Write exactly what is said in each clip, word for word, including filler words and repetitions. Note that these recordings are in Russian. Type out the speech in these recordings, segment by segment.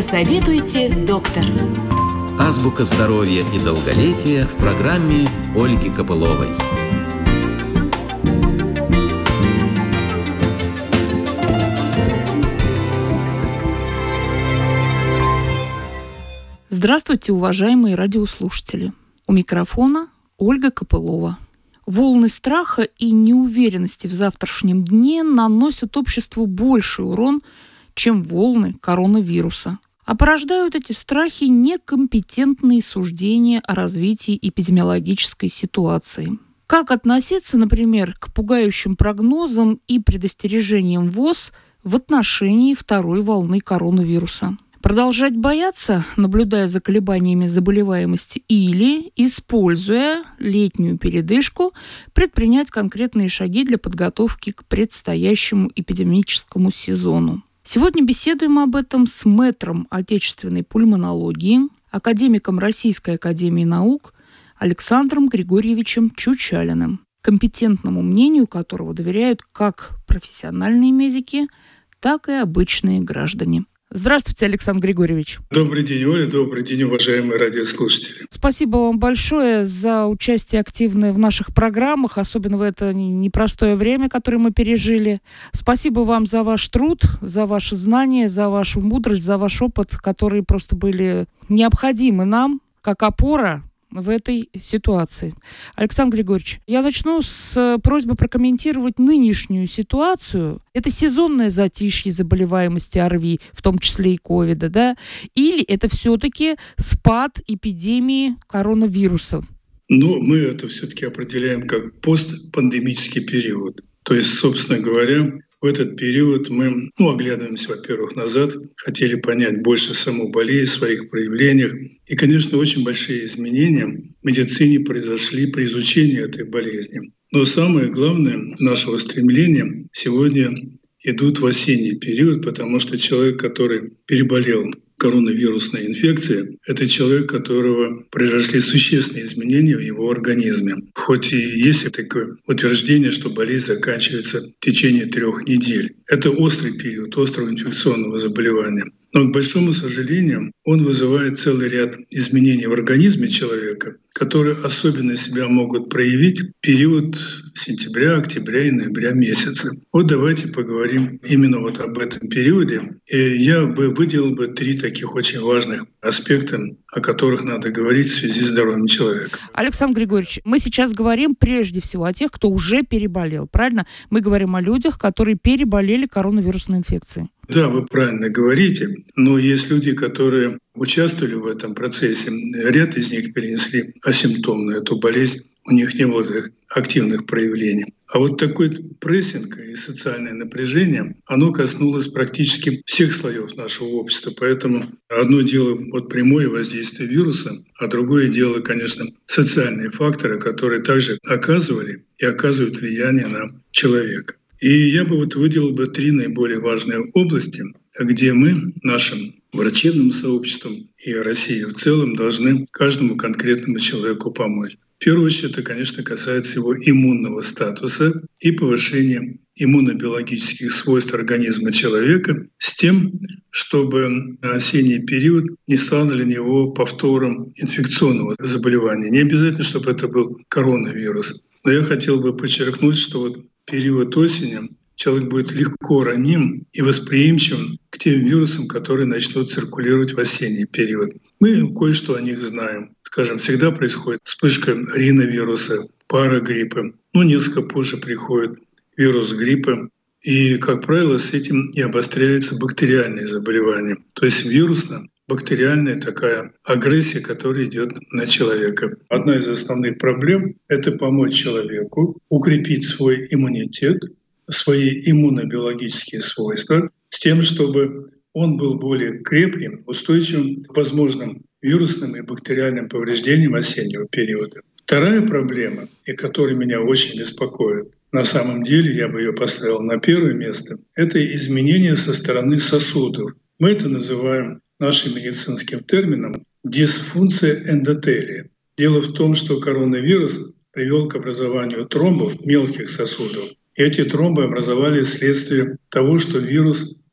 Посоветуйте доктор. Азбука здоровья и долголетия в программе Ольги Копыловой. Здравствуйте, уважаемые радиослушатели. У микрофона Ольга Копылова. Волны страха и неуверенности в завтрашнем дне наносят обществу больший урон, чем волны коронавируса. А порождают эти страхи некомпетентные суждения о развитии эпидемиологической ситуации. Как относиться, например, к пугающим прогнозам и предостережениям ВОЗ в отношении второй волны коронавируса? Продолжать бояться, наблюдая за колебаниями заболеваемости, или, используя летнюю передышку, предпринять конкретные шаги для подготовки к предстоящему эпидемическому сезону? Сегодня беседуем об этом с мэтром отечественной пульмонологии, академиком Российской академии наук Александром Григорьевичем Чучалиным, компетентному мнению которого доверяют как профессиональные медики, так и обычные граждане. Здравствуйте, Александр Григорьевич. Добрый день, Оля. Добрый день, уважаемые радиослушатели. Спасибо вам большое за участие активное в наших программах, особенно в это непростое время, которое мы пережили. Спасибо вам за ваш труд, за ваши знания, за вашу мудрость, за ваш опыт, которые просто были необходимы нам, как опора в этой ситуации. Александр Григорьевич, я начну с просьбы прокомментировать нынешнюю ситуацию. Это сезонное затишье заболеваемости ОРВИ, в том числе и ковида, да? Или это все-таки спад эпидемии коронавируса? Ну, мы это все-таки определяем как постпандемический период. То есть, собственно говоря, в этот период мы ну, оглядываемся, во-первых, назад, хотели понять больше саму болезнь, своих проявлениях. И, конечно, очень большие изменения в медицине произошли при изучении этой болезни. Но самое главное нашего стремления сегодня идут в осенний период, потому что человек, который переболел коронавирусной инфекцией, это человек, у которого произошли существенные изменения в его организме. Хоть и есть такое утверждение, что болезнь заканчивается в течение трех недель. Это острый период острого инфекционного заболевания. Но, к большому сожалению, он вызывает целый ряд изменений в организме человека, которые особенно себя могут проявить в период сентября, октября и ноября месяца. Вот давайте поговорим именно вот об этом периоде. И я бы выделил бы три таких очень важных аспекта, о которых надо говорить в связи с здоровьем человека. Александр Григорьевич, мы сейчас говорим прежде всего о тех, кто уже переболел, правильно? Мы говорим о людях, которые переболели коронавирусной инфекцией. Да, вы правильно говорите, но есть люди, которые участвовали в этом процессе. Ряд из них перенесли асимптомно эту болезнь, у них не было активных проявлений. А вот такой прессинг и социальное напряжение, оно коснулось практически всех слоев нашего общества. Поэтому одно дело вот прямое воздействие вируса, а другое дело, конечно, социальные факторы, которые также оказывали и оказывают влияние на человека. И я бы вот выделил бы три наиболее важные области, где мы нашим врачебным сообществом и Россией в целом должны каждому конкретному человеку помочь. В первую очередь, это, конечно, касается его иммунного статуса и повышения иммунобиологических свойств организма человека с тем, чтобы осенний период не стал для него повтором инфекционного заболевания. Не обязательно, чтобы это был коронавирус. Но я хотел бы подчеркнуть, что вот период осени человек будет легко раним и восприимчивым к тем вирусам, которые начнут циркулировать в осенний период. Мы кое-что о них знаем. Скажем, всегда происходит вспышка риновируса, парагриппа. Ну, несколько позже приходит вирус гриппа. И, как правило, с этим и обостряются бактериальные заболевания. То есть вирусно бактериальная такая агрессия, которая идет на человека. Одна из основных проблем — это помочь человеку укрепить свой иммунитет, свои иммунобиологические свойства, с тем, чтобы он был более крепким, устойчивым к возможным вирусным и бактериальным повреждениям осеннего периода. Вторая проблема, и которая меня очень беспокоит, на самом деле я бы ее поставил на первое место, это изменения со стороны сосудов. Мы это называем нашим медицинским термином дисфункция эндотелия. Дело в том, что коронавирус привел к образованию тромбов мелких сосудов. И эти тромбы образовались вследствие того, что вирус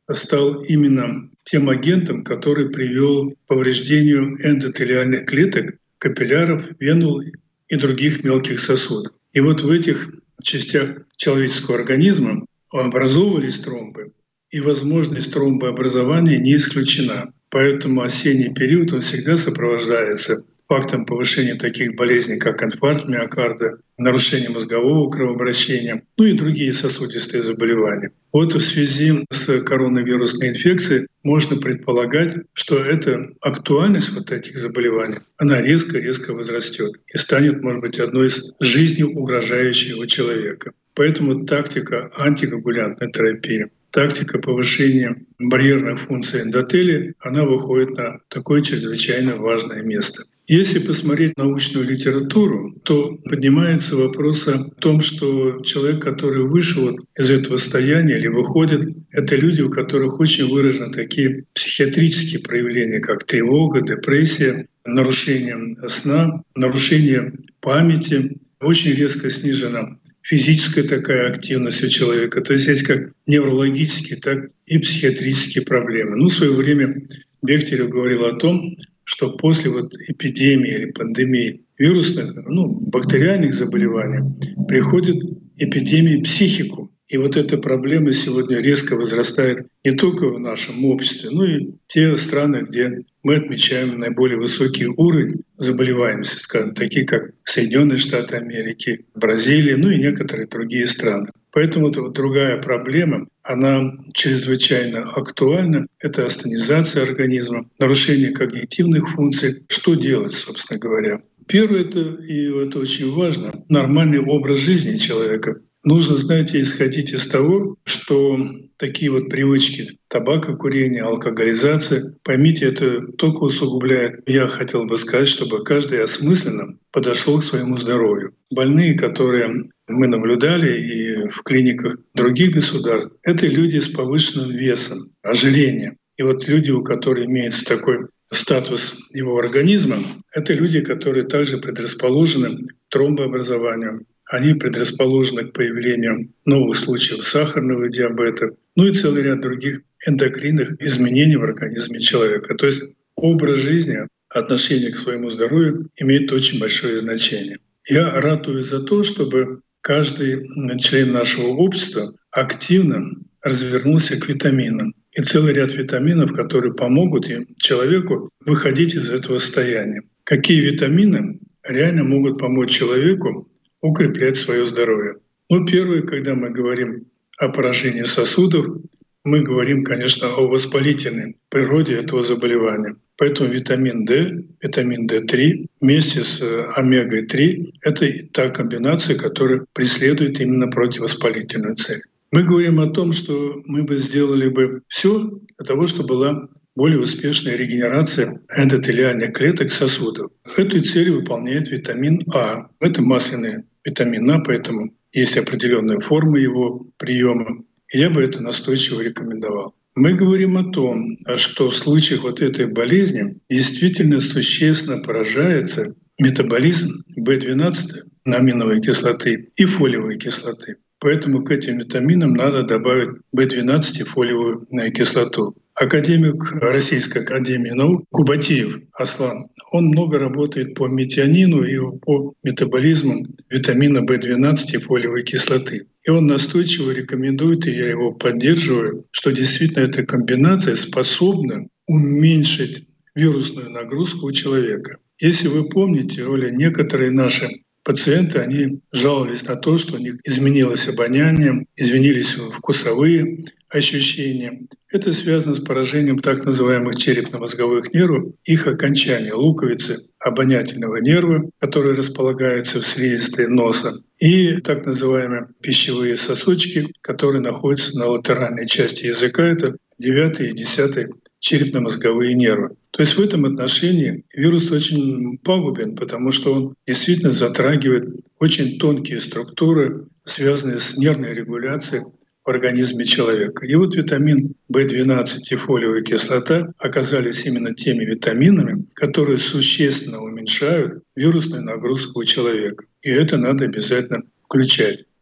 стал именно тем агентом, который привел к повреждению эндотелиальных клеток, капилляров, венул и других мелких сосудов. И вот в этих частях человеческого организма образовывались тромбы, и возможность тромбообразования не исключена. Поэтому осенний период он всегда сопровождается фактом повышения таких болезней, как инфаркт миокарда, нарушение мозгового кровообращения, ну и другие сосудистые заболевания. Вот в связи с коронавирусной инфекцией можно предполагать, что эта актуальность вот этих заболеваний, она резко-резко возрастет и станет, может быть, одной из жизнеугрожающих у человека. Поэтому тактика антикоагулянтной терапии, тактика повышения барьерных функций эндотелия, она выходит на такое чрезвычайно важное место. Если посмотреть научную литературу, то поднимается вопрос о том, что человек, который вышел из этого состояния или выходит, это люди, у которых очень выражены такие психиатрические проявления, как тревога, депрессия, нарушение сна, нарушение памяти, очень резко снижена физическая такая активность у человека. То есть есть как неврологические, так и психиатрические проблемы. Ну, в свое время Бехтерев говорил о том, что после вот эпидемии или пандемии вирусных, ну, бактериальных заболеваний приходит эпидемия психику. И вот эта проблема сегодня резко возрастает не только в нашем обществе, но и те страны, где мы отмечаем наиболее высокий уровень заболеваемости, скажем, такие как Соединенные Штаты Америки, Бразилия, ну и некоторые другие страны. Поэтому это вот другая проблема, она чрезвычайно актуальна. Это астенизация организма, нарушение когнитивных функций. Что делать, собственно говоря? Первое, это, и это очень важно, нормальный образ жизни человека. Нужно, знаете, исходить из того, что такие вот привычки табакокурения, алкоголизация, поймите, это только усугубляет. Я хотел бы сказать, чтобы каждый осмысленно подошел к своему здоровью. Больные, которые мы наблюдали и в клиниках других государств, это люди с повышенным весом, ожирением. И вот люди, у которых имеется такой статус его организма, это люди, которые также предрасположены к тромбообразованию. Они предрасположены к появлению новых случаев сахарного диабета, ну и целый ряд других эндокринных изменений в организме человека. То есть образ жизни, отношение к своему здоровью имеет очень большое значение. Я ратую за то, чтобы каждый член нашего общества активно развернулся к витаминам. И целый ряд витаминов, которые помогут человеку выходить из этого состояния. Какие витамины реально могут помочь человеку укреплять свое здоровье? Ну, первое, когда мы говорим о поражении сосудов, мы говорим, конечно, о воспалительной природе этого заболевания. Поэтому витамин D, витамин дэ три вместе с омегой три — это та комбинация, которая преследует именно противовоспалительную цель. Мы говорим о том, что мы бы сделали бы все для того, чтобы была более успешная регенерация эндотелиальных клеток сосудов. Эту цель выполняет витамин А. Это масляный витамин А, поэтому есть определенная форма его приема. И я бы это настойчиво рекомендовал. Мы говорим о том, что в случаях вот этой болезни действительно существенно поражается метаболизм бэ двенадцать, аминовой кислоты, и фолиевой кислоты. Поэтому к этим витаминам надо добавить бэ двенадцать и фолиевую кислоту. Академик Российской академии наук Кубатиев Аслан, он много работает по метионину и по метаболизму витамина бэ двенадцать и фолиевой кислоты. И он настойчиво рекомендует, и я его поддерживаю, что действительно эта комбинация способна уменьшить вирусную нагрузку у человека. Если вы помните, Оля, некоторые наши пациенты, они жаловались на то, что у них изменилось обоняние, изменились вкусовые ощущения. Это связано с поражением так называемых черепно-мозговых нервов, их окончания, луковицы обонятельного нерва, который располагается в слизистой носа, и так называемые пищевые сосочки, которые находятся на латеральной части языка, это девятый и десятый черепно-мозговые нервы. То есть в этом отношении вирус очень пагубен, потому что он действительно затрагивает очень тонкие структуры, связанные с нервной регуляцией в организме человека. И вот витамин бэ двенадцать и фолиевая кислота оказались именно теми витаминами, которые существенно уменьшают вирусную нагрузку у человека. И это надо обязательно включать.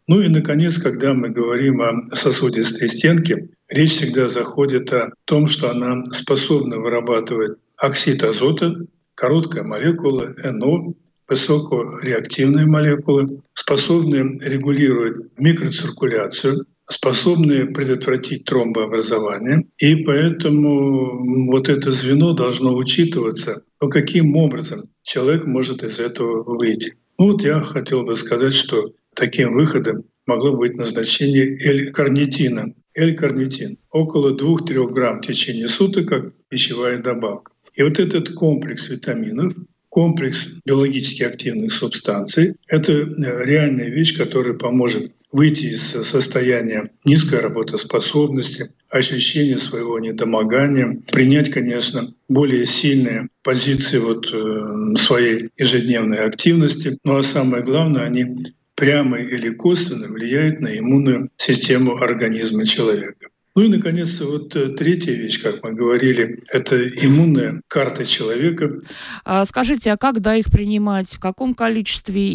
Ну и, наконец, когда мы говорим о сосудистой стенке, речь всегда заходит о том, что она способна вырабатывать оксид азота, короткая молекула, эн о, высокореактивные молекулы, способные регулировать микроциркуляцию, способные предотвратить тромбообразование. И поэтому вот это звено должно учитываться, но каким образом человек может из этого выйти. Ну вот я хотел бы сказать, что таким выходом могло быть назначение L-карнитина. L-карнитин около двух-трёх грамм в течение суток как пищевая добавка. И вот этот комплекс витаминов, комплекс биологически активных субстанций — это реальная вещь, которая поможет выйти из состояния низкой работоспособности, ощущения своего недомогания, принять, конечно, более сильные позиции вот, э, своей ежедневной активности. Ну а самое главное, они прямо или косвенно влияют на иммунную систему организма человека. Ну и, наконец, вот третья вещь, как мы говорили, это иммунная карта человека. А скажите, а когда их принимать, в каком количестве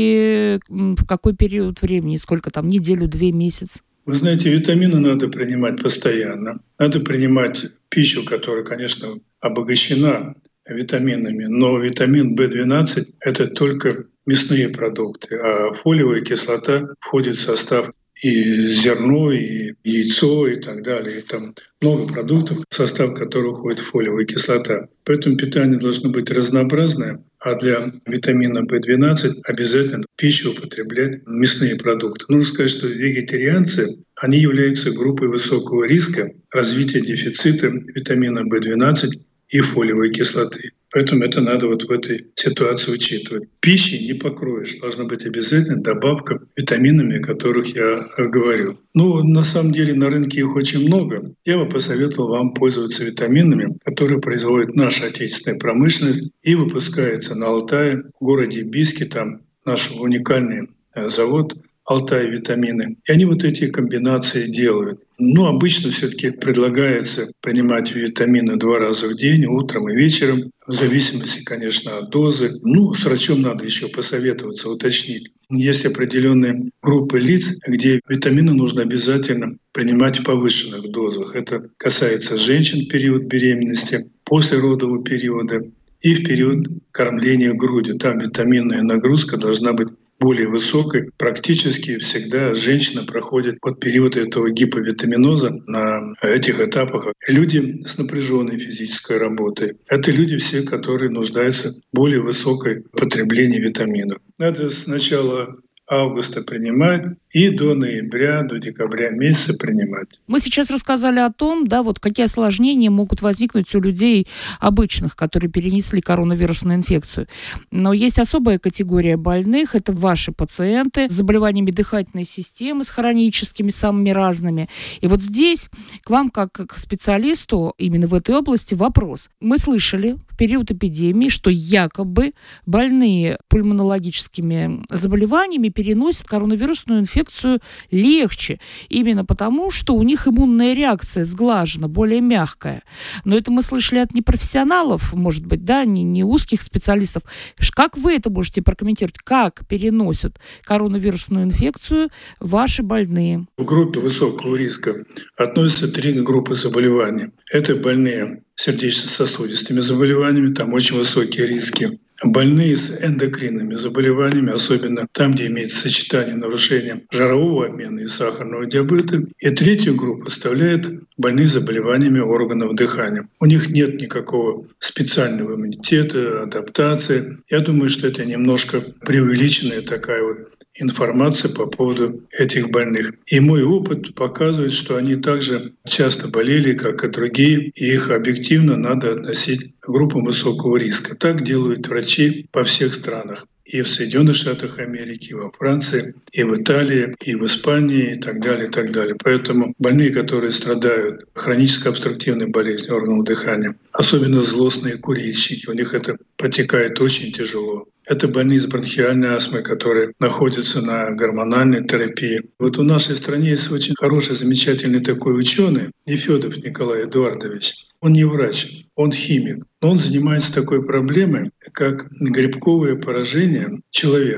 и в какой период времени? Сколько там, неделю, две, месяц? Вы знаете, витамины надо принимать постоянно. Надо принимать пищу, которая, конечно, обогащена витаминами, но витамин бэ двенадцать — это только мясные продукты, а фолиевая кислота входит в состав и зерно, и яйцо, и так далее. И там много продуктов, в состав которых входит фолиевая кислота. Поэтому питание должно быть разнообразное, а для витамина бэ двенадцать обязательно в пищу употреблять мясные продукты. Нужно сказать, что вегетарианцы, они являются группой высокого риска развития дефицита витамина бэ двенадцать и фолиевой кислоты. Поэтому это надо вот в этой ситуации учитывать. Пищи не покроешь. Должна быть обязательно добавка витаминами, о которых я говорил. Ну, на самом деле на рынке их очень много. Я бы посоветовал вам пользоваться витаминами, которые производит наша отечественная промышленность и выпускается на Алтае, в городе Бийске. Там наш уникальный завод Алтай витамины. И они вот эти комбинации делают. Но обычно все-таки предлагается принимать витамины два раза в день, утром и вечером, в зависимости, конечно, от дозы. Ну, с врачом надо еще посоветоваться, уточнить. Есть определенные группы лиц, где витамины нужно обязательно принимать в повышенных дозах. Это касается женщин в период беременности, после родового периода и в период кормления грудью. Там витаминная нагрузка должна быть более высокой. Практически всегда женщина проходит под период этого гиповитаминоза на этих этапах. Люди с напряженной физической работой — это люди все, которые нуждаются в более высокой потреблении витаминов. Надо с начала августа принимать и до ноября, до декабря месяца принимать. Мы сейчас рассказали о том, да, вот какие осложнения могут возникнуть у людей обычных, которые перенесли коронавирусную инфекцию. Но есть особая категория больных, это ваши пациенты с заболеваниями дыхательной системы, с хроническими, самыми разными. И вот здесь к вам, как к специалисту именно в этой области, вопрос. Мы слышали в период эпидемии, что якобы больные пульмонологическими заболеваниями переносят коронавирусную инфекцию легче, именно потому, что у них иммунная реакция сглажена, более мягкая. Но это мы слышали от непрофессионалов, может быть, да, не, не узких специалистов. Как вы это можете прокомментировать? Как переносят коронавирусную инфекцию ваши больные? В группе высокого риска относятся три группы заболеваний. Это больные с сердечно-сосудистыми заболеваниями, там очень высокие риски. Больные с эндокринными заболеваниями, особенно там, где имеется сочетание нарушения жирового обмена и сахарного диабета. И третью группу составляют больные заболеваниями органов дыхания. У них нет никакого специального иммунитета, адаптации. Я думаю, что это немножко преувеличенная такая вот информация по поводу этих больных. И мой опыт показывает, что они также часто болели, как и другие, и их объективно надо относить к группам высокого риска. Так делают врачи по всех странах. И в Соединенных Штатах Америки, и во Франции, и в Италии, и в Испании, и так далее, и так далее. Поэтому больные, которые страдают хронической обструктивной болезнью органов дыхания, особенно злостные курильщики, у них это протекает очень тяжело. Это больные с бронхиальной астмой, которые находятся на гормональной терапии. Вот в нашей стране есть очень хороший, замечательный такой ученый, Нефёдов Николай Эдуардович. Он не врач, он химик, но он занимается такой проблемой, как грибковое поражение человека.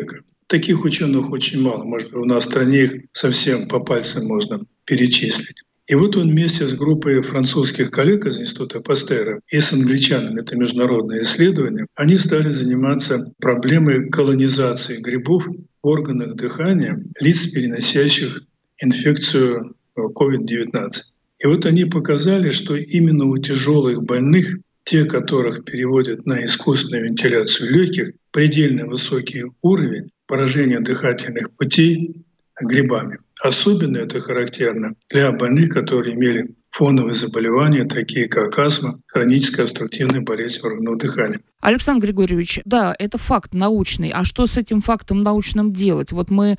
Таких ученых очень мало. Может, у нас в стране их совсем по пальцам можно перечислить. И вот он вместе с группой французских коллег из Института Пастера и с англичанами, это международное исследование, они стали заниматься проблемой колонизации грибов в органах дыхания лиц, переносящих инфекцию ковид девятнадцать. И вот они показали, что именно у тяжелых больных, те, которых переводят на искусственную вентиляцию легких, предельно высокий уровень поражения дыхательных путей грибами. Особенно это характерно для больных, которые имели фоновые заболевания, такие как астма, хроническая обструктивная болезнь органов дыхания. Александр Григорьевич, да, это факт научный. А что с этим фактом научным делать? Вот мы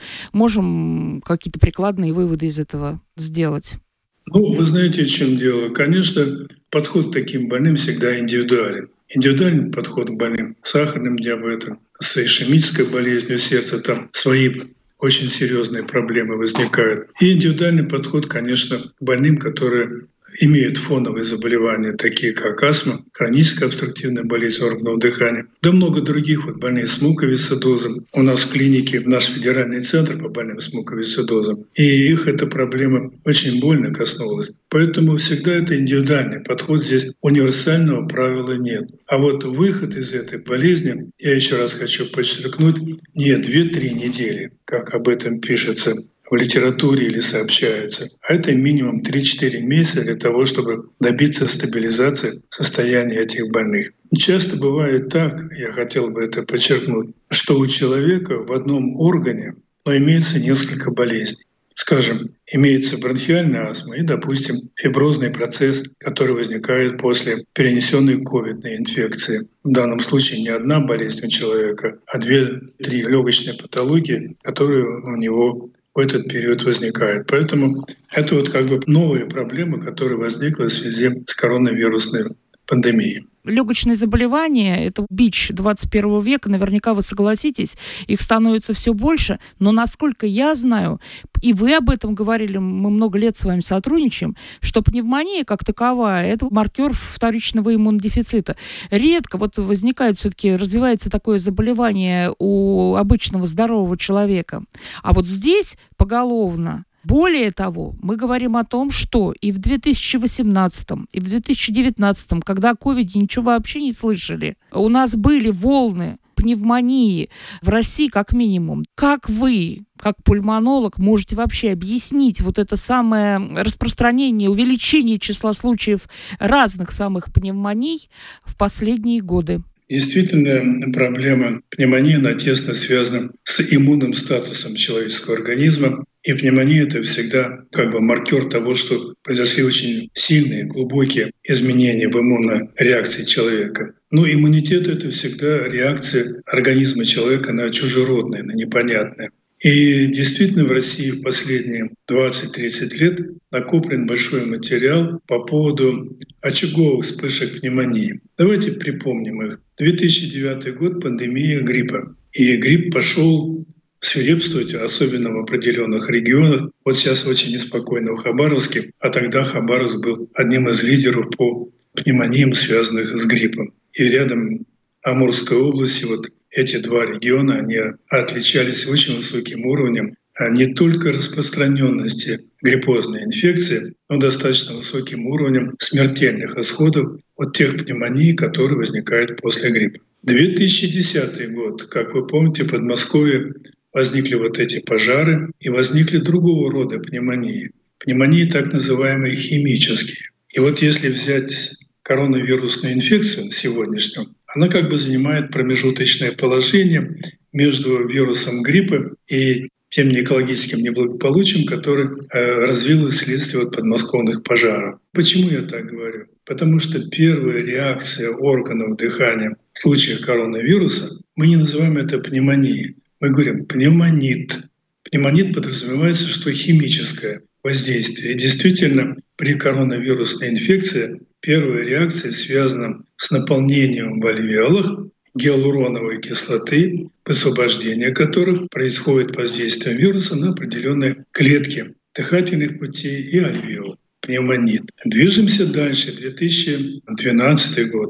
можем какие-то прикладные выводы из этого сделать? Ну, вы знаете, в чем дело? Конечно, подход к таким больным всегда индивидуален. Индивидуальный подход к больным с сахарным диабетом, с ишемической болезнью сердца, там свои очень серьезные проблемы возникают. И индивидуальный подход, конечно, к больным, которые имеют фоновые заболевания, такие как астма, хроническая обструктивная болезнь органов дыхания, да много других, вот больные с муковисцидозом. У нас в клинике наш федеральный центр по больным с муковисцидозом, и их эта проблема очень больно коснулась. Поэтому всегда это индивидуальный подход, здесь универсального правила нет. А вот выход из этой болезни, я еще раз хочу подчеркнуть, не две-три недели, как об этом пишется в литературе или сообщается, а это минимум три-четыре месяца для того, чтобы добиться стабилизации состояния этих больных. Часто бывает так, я хотел бы это подчеркнуть, что у человека в одном органе, но имеется несколько болезней. Скажем, имеется бронхиальная астма и, допустим, фиброзный процесс, который возникает после перенесенной ковидной инфекции. В данном случае не одна болезнь у человека, а две-три легочные патологии, которые у него в этот период возникает. Поэтому это вот как бы новая проблема, которая возникла в связи с коронавирусной пандемией. Легочные заболевания – это бич двадцать первого века, наверняка вы согласитесь, их становится все больше, но насколько я знаю, и вы об этом говорили, мы много лет с вами сотрудничаем, что пневмония как таковая – это маркер вторичного иммунодефицита. Редко вот возникает все-таки, развивается такое заболевание у обычного здорового человека. А вот здесь поголовно. Более того, мы говорим о том, что и в две тысячи восемнадцатом, и в две тысячи девятнадцатом, когда о ковиде ничего вообще не слышали, у нас были волны пневмонии в России как минимум. Как вы, как пульмонолог, можете вообще объяснить вот это самое распространение, увеличение числа случаев разных самых пневмоний в последние годы? Действительно, проблема пневмонии, она тесно связана с иммунным статусом человеческого организма. И пневмония — это всегда как бы маркер того, что произошли очень сильные, глубокие изменения в иммунной реакции человека. Но иммунитет — это всегда реакция организма человека на чужеродное, на непонятное. И действительно в России в последние двадцать-тридцать лет накоплен большой материал по поводу очаговых вспышек пневмонии. Давайте припомним их. две тысячи девятый год — пандемия гриппа. И грипп пошел свирепствовать, особенно в определенных регионах. Вот сейчас очень неспокойно в Хабаровске, а тогда Хабаровск был одним из лидеров по пневмониям, связанных с гриппом. И рядом Амурской области вот эти два региона, они отличались очень высоким уровнем не только распространенности гриппозной инфекции, но достаточно высоким уровнем смертельных исходов от тех пневмоний, которые возникают после гриппа. две тысячи десятый год, как вы помните, в Подмосковье возникли вот эти пожары и возникли другого рода пневмонии. Пневмонии так называемые химические. И вот если взять коронавирусную инфекцию сегодняшнюю, она как бы занимает промежуточное положение между вирусом гриппа и тем экологическим неблагополучием, которое э, развилось вследствие от подмосковных пожаров. Почему я так говорю? Потому что первая реакция органов дыхания в случае коронавируса, мы не называем это пневмонией, мы говорим пневмонит. Пневмонит подразумевается, что химическое воздействие. И действительно, при коронавирусной инфекции первая реакция связана с наполнением в альвеолах гиалуроновой кислоты, высвобождение которых происходит воздействием вируса на определенные клетки дыхательных путей и альвеол. Пневмонит. Движемся дальше. две тысячи двенадцатый год.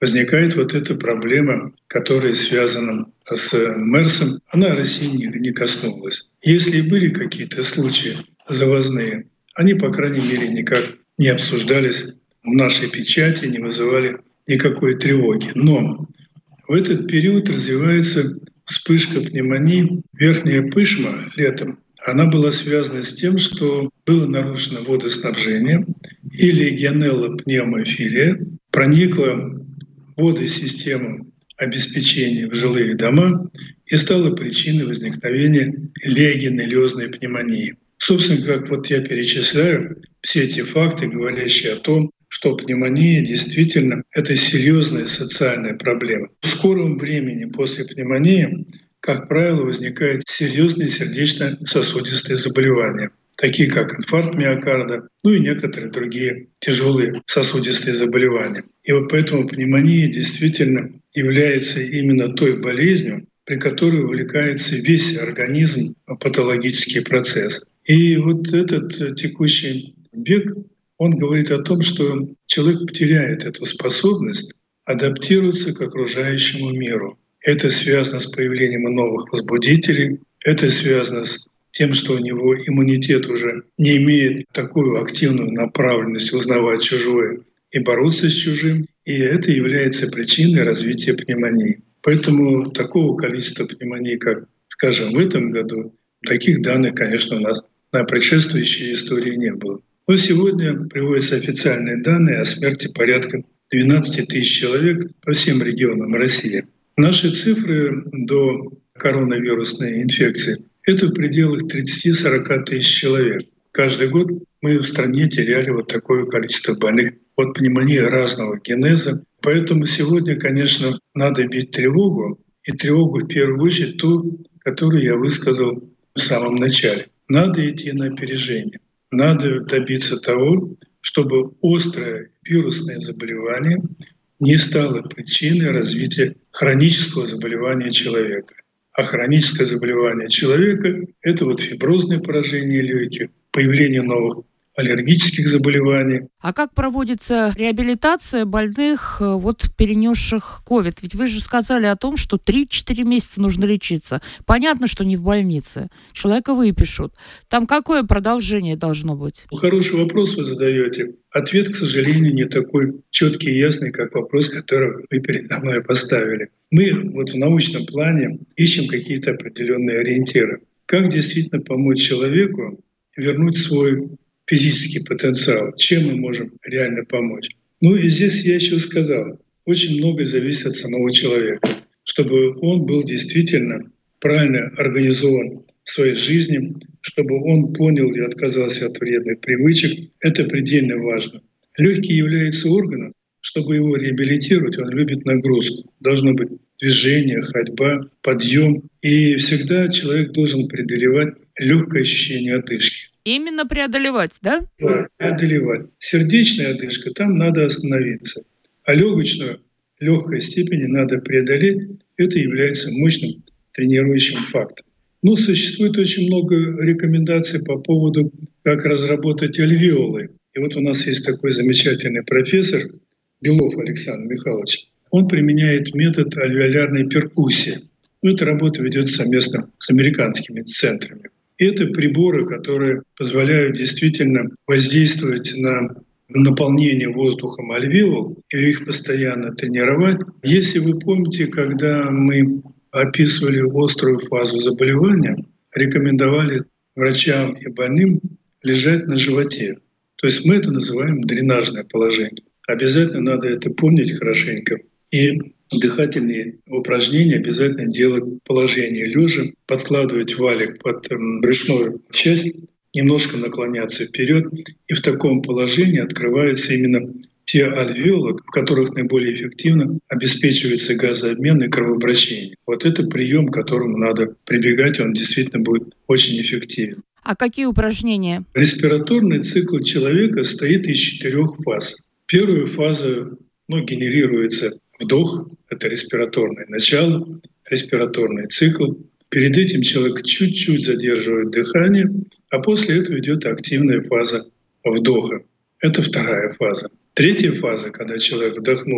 возникает вот эта проблема, которая связана с МЕРСом. Она России не, не коснулась. Если и были какие-то случаи завозные, они, по крайней мере, никак не обсуждались в нашей печати, не вызывали никакой тревоги. Но в этот период развивается вспышка пневмонии. Верхняя пышма летом, она была связана с тем, что было нарушено водоснабжение, и легионелла-пневмофилия проникла в водосистему обеспечения в жилые дома и стала причиной возникновения легионеллезной пневмонии. Собственно, как вот я перечисляю все эти факты, говорящие о том, что пневмония действительно – это серьезная социальная проблема. В скором времени после пневмонии, как правило, возникают серьезные сердечно-сосудистые заболевания, такие как инфаркт миокарда, ну и некоторые другие тяжелые сосудистые заболевания. И вот поэтому пневмония действительно является именно той болезнью, при которой вовлекается весь организм в патологический процесс. И вот этот текущий век, он говорит о том, что человек теряет эту способность адаптироваться к окружающему миру. Это связано с появлением новых возбудителей, это связано с тем, что у него иммунитет уже не имеет такую активную направленность узнавать чужое и бороться с чужим, и это является причиной развития пневмонии. Поэтому такого количества пневмонии, как, скажем, в этом году, таких данных, конечно, у нас на предшествующей истории не было. Но сегодня приводятся официальные данные о смерти порядка двенадцать тысяч человек по всем регионам России. Наши цифры до коронавирусной инфекции — это в пределах тридцать-сорок тысяч человек. Каждый год мы в стране теряли вот такое количество больных от пневмонии разного генеза. Поэтому сегодня, конечно, надо бить тревогу, и тревогу в первую очередь ту, которую я высказал в самом начале. Надо идти на опережение. Надо добиться того, чтобы острое вирусное заболевание не стало причиной развития хронического заболевания человека. А хроническое заболевание человека — это вот фиброзное поражение легких, появление новых аллергических заболеваний. А как проводится реабилитация больных, вот, перенесших ковид? Ведь вы же сказали о том, что три-четыре месяца нужно лечиться. Понятно, что не в больнице. Человека выпишут. Там какое продолжение должно быть? Хороший вопрос вы задаете. Ответ, к сожалению, не такой четкий и ясный, как вопрос, который вы передо мной поставили. Мы вот в научном плане ищем какие-то определенные ориентиры. Как действительно помочь человеку вернуть свой физический потенциал, чем мы можем реально помочь. Ну и здесь я еще сказал, очень многое зависит от самого человека, чтобы он был действительно правильно организован в своей жизни, чтобы он понял и отказался от вредных привычек. Это предельно важно. Легкий является органом, чтобы его реабилитировать, он любит нагрузку. Должно быть движение, ходьба, подъем. И всегда человек должен преодолевать легкое ощущение одышки. Именно преодолевать, да? Да, преодолевать. Сердечная одышка, там надо остановиться. А легочную, легкой степени надо преодолеть. Это является мощным тренирующим фактором. Ну, существует очень много рекомендаций по поводу, как разработать альвеолы. И вот у нас есть такой замечательный профессор Белов Александр Михайлович. Он применяет метод альвеолярной перкуссии. Ну, эта работа ведется совместно с американскими центрами. И это приборы, которые позволяют действительно воздействовать на наполнение воздухом альвеол и их постоянно тренировать. Если вы помните, когда мы описывали острую фазу заболевания, рекомендовали врачам и больным лежать на животе. То есть мы это называем дренажное положение. Обязательно надо это помнить хорошенько. И дыхательные упражнения обязательно делать в положении лежа, подкладывать валик под брюшную часть, немножко наклоняться вперед, и в таком положении открываются именно те альвеолы, в которых наиболее эффективно обеспечивается газообмен и кровообращение. Вот это прием, к которому надо прибегать, он действительно будет очень эффективен. А какие упражнения? Респираторный цикл человека состоит из четырех фаз. Первая фаза ну, генерируется вдох, это респираторное начало, респираторный цикл. Перед этим человек чуть-чуть задерживает дыхание, а после этого идет активная фаза вдоха. Это вторая фаза. Третья фаза, когда человек вдохнул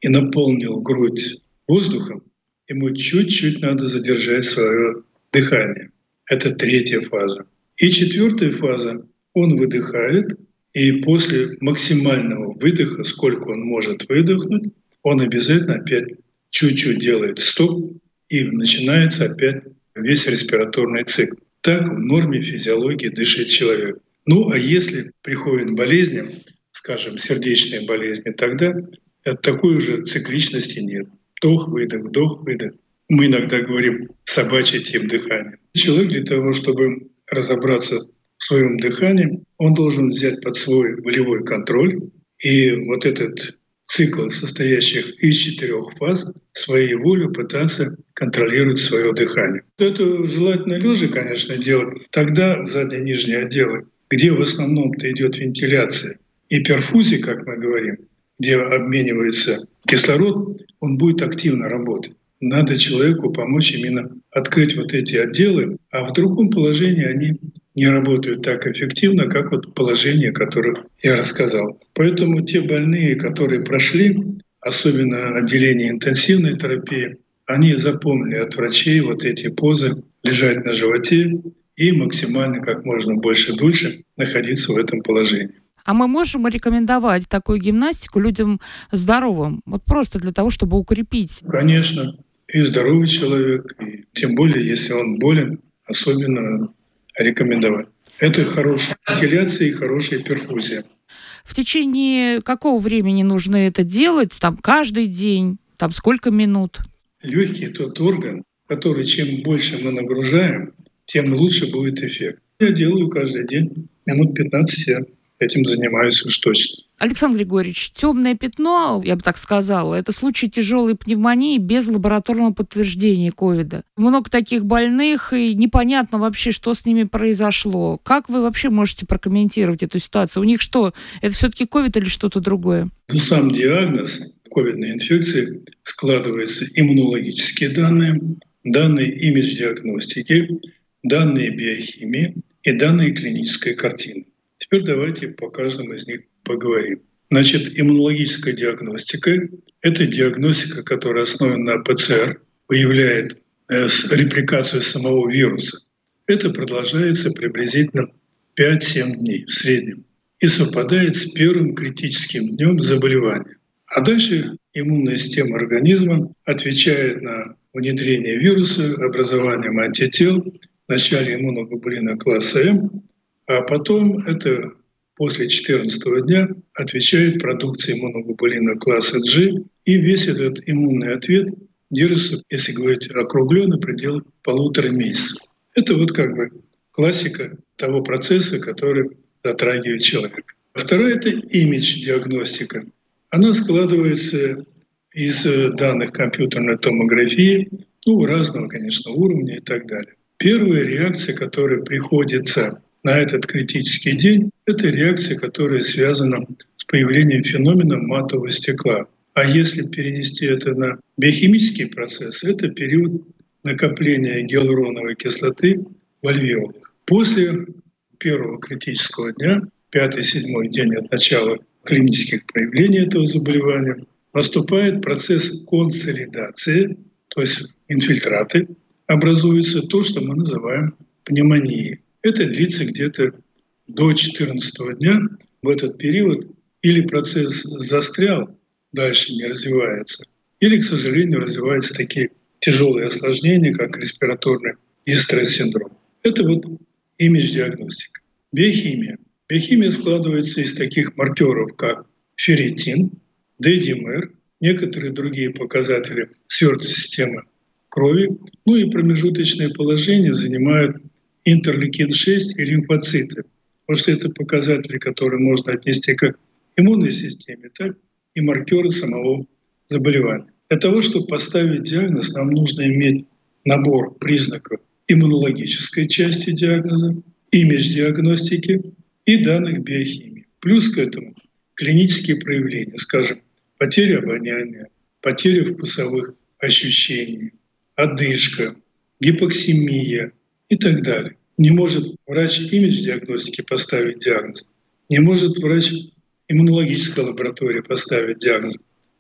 и наполнил грудь воздухом, ему чуть-чуть надо задержать свое дыхание. Это третья фаза. И четвертая фаза, он выдыхает, и после максимального выдоха, сколько он может выдохнуть, он обязательно опять чуть-чуть делает стоп, и начинается опять весь респираторный цикл. Так в норме физиологии дышит человек. Ну а если приходят болезни, скажем, сердечные болезни, тогда такой уже цикличности нет. Вдох-выдох, вдох-выдох. Мы иногда говорим собачий тип дыхания. Человек для того, чтобы разобраться в своем дыхании, он должен взять под свой волевой контроль и вот этот цикл, состоящих из четырех фаз, своей волей пытаться контролировать свое дыхание. Это желательно лежа, конечно, делать. Тогда в задние нижние отделы, где в основном-то идет вентиляция и перфузия, как мы говорим, где обменивается кислород, он будет активно работать. Надо человеку помочь именно открыть вот эти отделы, а в другом положении они не работают так эффективно, как вот положение, которое я рассказал. Поэтому те больные, которые прошли, особенно отделение интенсивной терапии, они запомнили от врачей вот эти позы, лежать на животе и максимально как можно больше дольше находиться в этом положении. А мы можем рекомендовать такую гимнастику людям здоровым, вот просто для того, чтобы укрепить? Конечно, и здоровый человек, и тем более, если он болен, особенно рекомендовать. Это хорошая вентиляция и хорошая перфузия. В течение какого времени нужно это делать? Там каждый день? Там сколько минут? Легкий тот орган, который чем больше мы нагружаем, тем лучше будет эффект. Я делаю каждый день минут пятнадцать, я этим занимаюсь уж точно. Александр Григорьевич, темное пятно, я бы так сказала, это случай тяжелой пневмонии без лабораторного подтверждения ковида. Много таких больных, и непонятно вообще, что с ними произошло. Как вы вообще можете прокомментировать эту ситуацию? У них что, это все-таки ковид или что-то другое? Ну, сам диагноз ковидной инфекции складывается иммунологические данные, данные имидж-диагностики, данные биохимии и данные клинической картины. Теперь давайте по каждому из них поговорим. Значит, иммунологическая диагностика – это диагностика, которая основана на ПЦР, выявляет э, репликацию самого вируса. Это продолжается приблизительно пять-семь дней в среднем и совпадает с первым критическим днем заболевания. А дальше иммунная система организма отвечает на внедрение вируса, образованием антител, в начале иммуноглобулина класса М, а потом это после четырнадцатого дня отвечает продукция иммуноглобулина класса G, и весь этот иммунный ответ держится, если говорить округленно, предел полутора месяцев. Это вот как бы классика того процесса, который затрагивает человека. Вторая — это имидж-диагностика. Она складывается из данных компьютерной томографии, ну, разного, конечно, уровня и так далее. Первая реакция, которая приходится на этот критический день, это реакция, которая связана с появлением феномена матового стекла. А если перенести это на биохимический процесс, это период накопления гиалуроновой кислоты в альвеолах. После первого критического дня, пятый-седьмой день от начала клинических проявлений этого заболевания, наступает процесс консолидации, то есть инфильтраты, образуется то, что мы называем пневмонией. Это длится где-то до четырнадцатого дня. В этот период или процесс застрял, дальше не развивается, или, к сожалению, развиваются такие тяжелые осложнения, как респираторный дистресс-синдром. Это вот имидж-диагностика. Биохимия. Биохимия складывается из таких маркеров, как ферритин, ДДМР, некоторые другие показатели свертывания системы крови, ну и промежуточное положение занимают интерлейкин шесть и лимфоциты, потому что это показатели, которые можно отнести как к иммунной системе, так и маркеры самого заболевания. Для того, чтобы поставить диагноз, нам нужно иметь набор признаков иммунологической части диагноза, имидж-диагностики и данных биохимии. Плюс к этому клинические проявления, скажем, потеря обоняния, потеря вкусовых ощущений, одышка, гипоксемия и так далее. Не может врач имидж-диагностики поставить диагноз, не может врач иммунологической лаборатории поставить диагноз.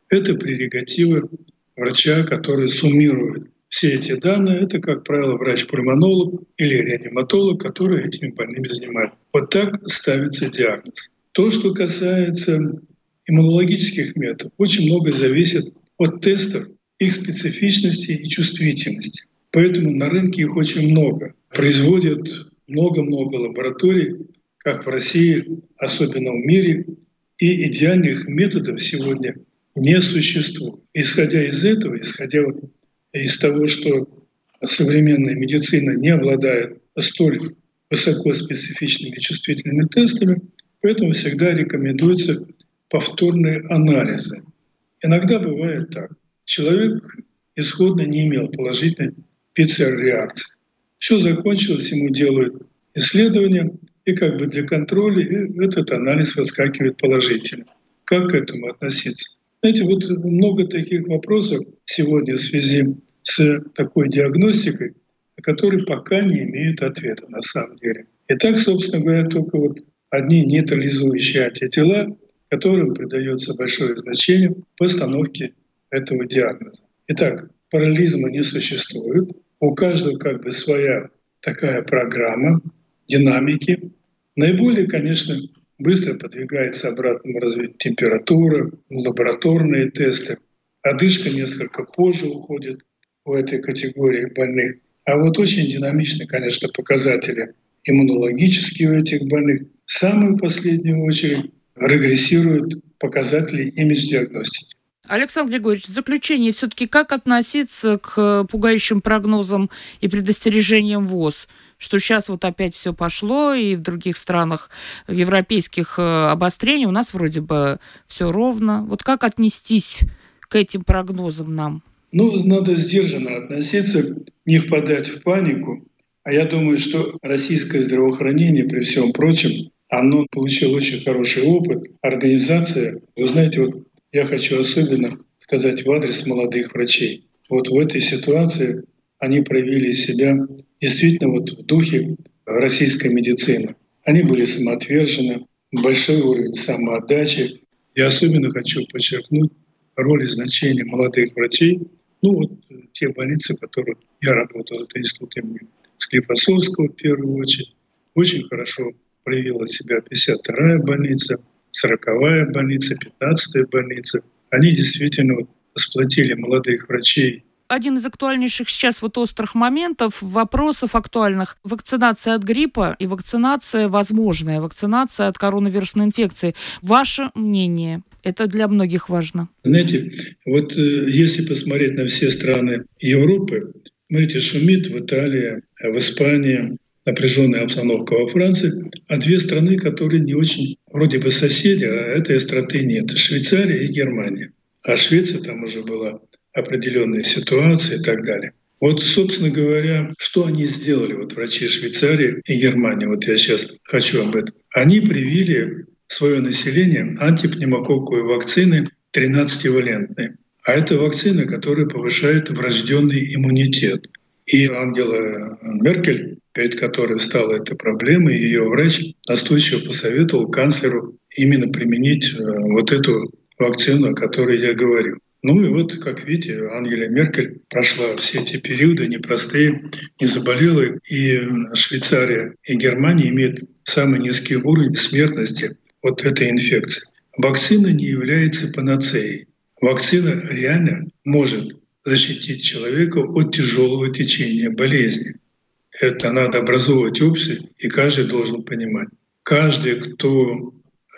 Это прерогатива врача, который суммирует все эти данные. Это, как правило, врач-пульмонолог или реаниматолог, который этими больными занимается. Вот так ставится диагноз. То, что касается иммунологических методов, очень много зависит от тестов, их специфичности и чувствительности. Поэтому на рынке их очень много. Производят много-много лабораторий, как в России, особенно в мире, и идеальных методов сегодня не существует. Исходя из этого, исходя вот из того, что современная медицина не обладает столь высокоспецифичными чувствительными тестами, поэтому всегда рекомендуются повторные анализы. Иногда бывает так. Человек исходно не имел положительной пэ цэ эр-реакции. Все закончилось, ему делают исследования, и как бы для контроля этот анализ выскакивает положительно. Как к этому относиться? Знаете, вот много таких вопросов сегодня в связи с такой диагностикой, которые пока не имеют ответа на самом деле. И так, собственно говоря, только вот одни нейтрализующие антитела, которым придается большое значение в постановке этого диагноза. Итак, параллелизма не существует. У каждого как бы своя такая программа динамики. Наиболее, конечно, быстро подвигается обратному развитию температура, лабораторные тесты. Одышка несколько позже уходит в этой категории больных. А вот очень динамичны, конечно, показатели иммунологические у этих больных. В самую последнюю очередь регрессируют показатели имидж-диагностики. Александр Григорьевич, в заключение все-таки как относиться к пугающим прогнозам и предостережениям ВОЗ? Что сейчас вот опять все пошло, и в других странах, в европейских обострениях у нас вроде бы все ровно. Вот как отнестись к этим прогнозам нам? Ну, надо сдержанно относиться, не впадать в панику. А я думаю, что российское здравоохранение, при всем прочем, оно получило очень хороший опыт. Организация, вы знаете, вот я хочу особенно сказать в адрес молодых врачей. Вот в этой ситуации они проявили себя действительно вот в духе российской медицины. Они были самоотвержены, большой уровень самоотдачи. Я особенно хочу подчеркнуть роль и значение молодых врачей. Ну вот те больницы, в которых я работал, это институт имени Склифосовского в первую очередь. Очень хорошо проявила себя пятьдесят вторая больница, сороковая больница, пятнадцатая больница. Они действительно вот сплотили молодых врачей. Один из актуальнейших сейчас вот острых моментов, вопросов актуальных. Вакцинация от гриппа и вакцинация, возможная вакцинация от коронавирусной инфекции. Ваше мнение? Это для многих важно. Знаете, вот э, если посмотреть на все страны Европы, смотрите, шумит в Италии, в Испании, напряженная обстановка во Франции, а две страны, которые не очень вроде бы соседи, а этой остроты нет. Швейцария и Германия. А Швеция там уже была определенные ситуации и так далее. Вот, собственно говоря, что они сделали, вот врачи Швейцарии и Германии, вот я сейчас хочу об этом. Они привили свое население антипневмококковой вакцины тринадцативалентной. А это вакцина, которая повышает врожденный иммунитет. И Ангела Меркель, перед которой стала эта проблема, ее врач настойчиво посоветовал канцлеру именно применить вот эту вакцину, о которой я говорю. Ну и вот, как видите, Ангела Меркель прошла все эти периоды непростые, не заболела, и Швейцария и Германия имеют самый низкий уровень смертности от этой инфекции. Вакцина не является панацеей. Вакцина реально может защитить человека от тяжелого течения болезни. Это надо образовывать опции, и каждый должен понимать. Каждый, кто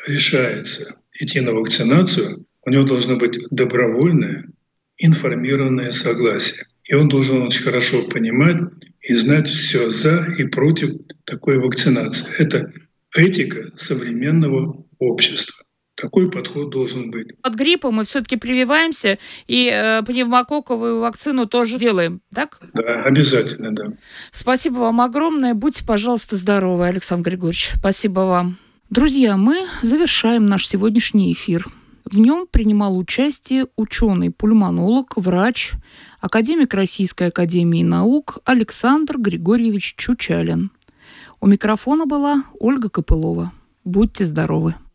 решается идти на вакцинацию, у него должно быть добровольное, информированное согласие. И он должен очень хорошо понимать и знать все за и против такой вакцинации. Это этика современного общества. Такой подход должен быть. От гриппа мы все-таки прививаемся, и э, пневмококковую вакцину тоже делаем, так? Да, обязательно, да. Спасибо вам огромное. Будьте, пожалуйста, здоровы, Александр Григорьевич. Спасибо вам. Друзья, мы завершаем наш сегодняшний эфир. В нем принимал участие ученый-пульмонолог, врач, академик Российской академии наук Александр Григорьевич Чучалин. У микрофона была Ольга Копылова. Будьте здоровы.